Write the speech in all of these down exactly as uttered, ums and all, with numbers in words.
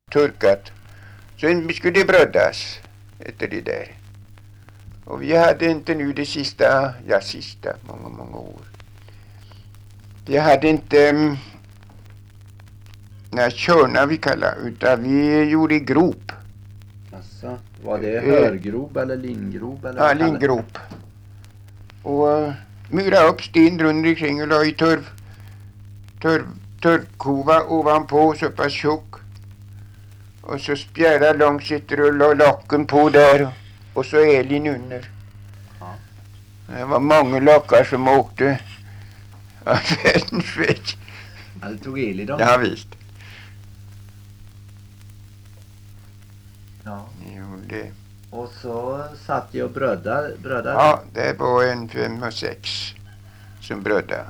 turkat. Sen skulle det brödas efter det där. Och vi hade inte nu det sista, ja sista, många, många år. Vi hade inte um, när körna vi kallar, utan vi gjorde grop. Alltså, var det hörgrop eller lingrop? Eller ja, lingrop. Och uh, mura upp sten runt omkring och la i törv, törv, törvkova ovanpå så pass tjock. Och så spjärda långt sitter och la locken på där. Och så elin under. Ja. Det var många lockar som åkte av världens väg. Ja, det tog el i dem. Ja, visst. Ja. Jo, det. Och så satt jag och brödade. brödade. Ja, det var en fem och sex som brödade.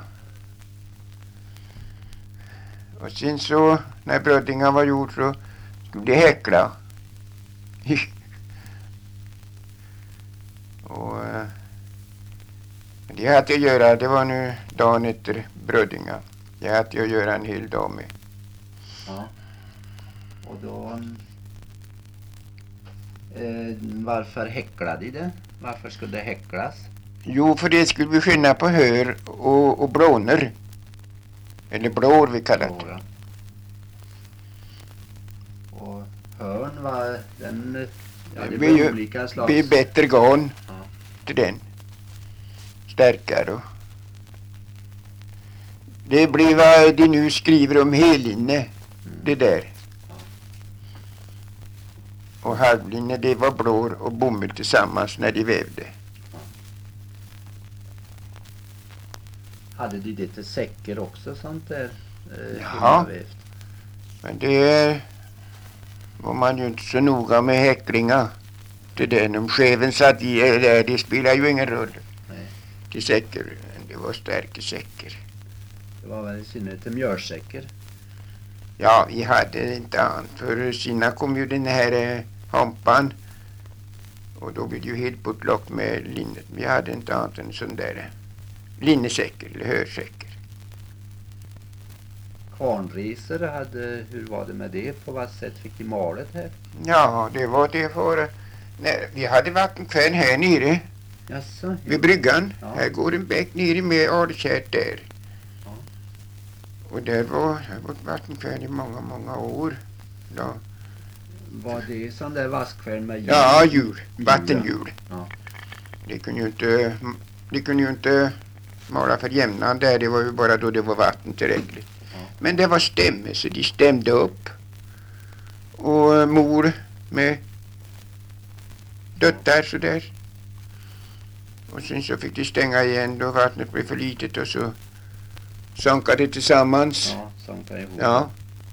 Och sen så, när brödingen var gjord så skulle det häckla. Och uh, det hade jag göra, det var nu dagen efter brödinga. Jag hade jag göra en hel dag med. Ja. Och då eh, varför häcklade de det? Varför skulle det häcklas? Jo, för det skulle vi skilja på hör och, och blåner. Eller blår vi kallar det. Ja. Och hörn var den, ja, det vi var olika slags. Vi bättre garn ja. till den. Stärkare. Och det blir vad de nu skriver om helinne. Mm. Det där. Ja. Och halvlinne det var blår och bomull tillsammans när de vävde. Ja. Hade de det till säcker också sånt där? Eh, ja. Men det var man ju inte så noga med häcklingar. Det där om skeven satt i där, det spelar ju ingen roll. Nej. Till säcker, det var starka säcker. Det var väl i synnerhet till mjölsäcker. Ja, vi hade inte annat. För sina kom ju den här eh, hampan. Och då blev det ju helt bortlockt med linnet. Vi hade inte annat än sån där linnesäcker eller hörsäcker. Kvarnriser hade, hur var det med det? På vad sätt fick de malet här? Ja, det var det för... Nej, vi hade vattenkvärn här nere. Jaså, ja. Vid bryggan. Ja. Här går en bäck nere med Alkärt där. Ja. Och där var, där var vattenkvärn i många, många år. Ja. Var det sån där vaskkvärn med hjul? Ja, hjul. Vattenhjul. Ja. Det kunde ju inte, det kunde ju inte mala för jämnan där. Det var ju bara då det var vatten tillräckligt. Ja. Men det var stämme så de stämde upp. Och mor med döttar så där. Och sen så fick de stänga igen då vattnet blev för litet och så sankade det tillsammans. Ja, sankade ihop. Ja.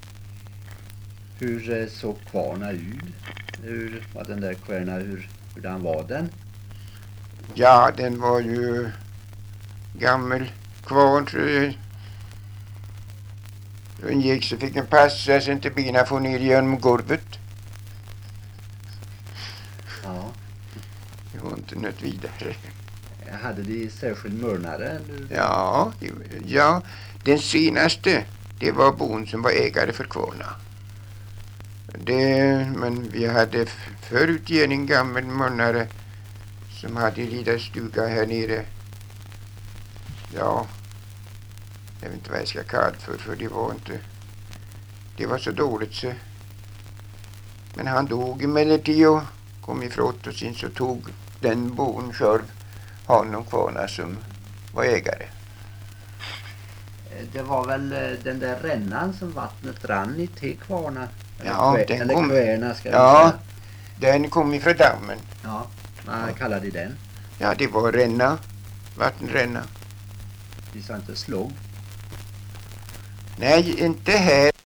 Hur eh, såg kvarna ut? Hur var den där kvarna, hur, hur den var den? Ja, den var ju gammal kvarn så den gick så fick den passa så inte bina få ner genom golvet. Ja. Det var inte något vidare. Hade de särskild mörnare? Eller? Ja, ja, den senaste det var bon som var ägare för kvarna. Det, men vi hade förut igen en gammal mörnare som hade en liten stuga här nere. Ja, jag vet inte vad jag ska kalla det för, för det var inte, det var så dåligt så. Men han dog emellertid och kom ifrån och sen så tog den bon själv honom kvarna som var ägare. Det var väl den där rännan som vattnet rann i till kvarna? Eller, Ja, kvär, den eller kom, kvärna ska ja, säga. den kom ifrån dammen. Ja, vad kallade de den? Ja, det var ränna, vattenränna. De sa inte slog. Nej, inte här.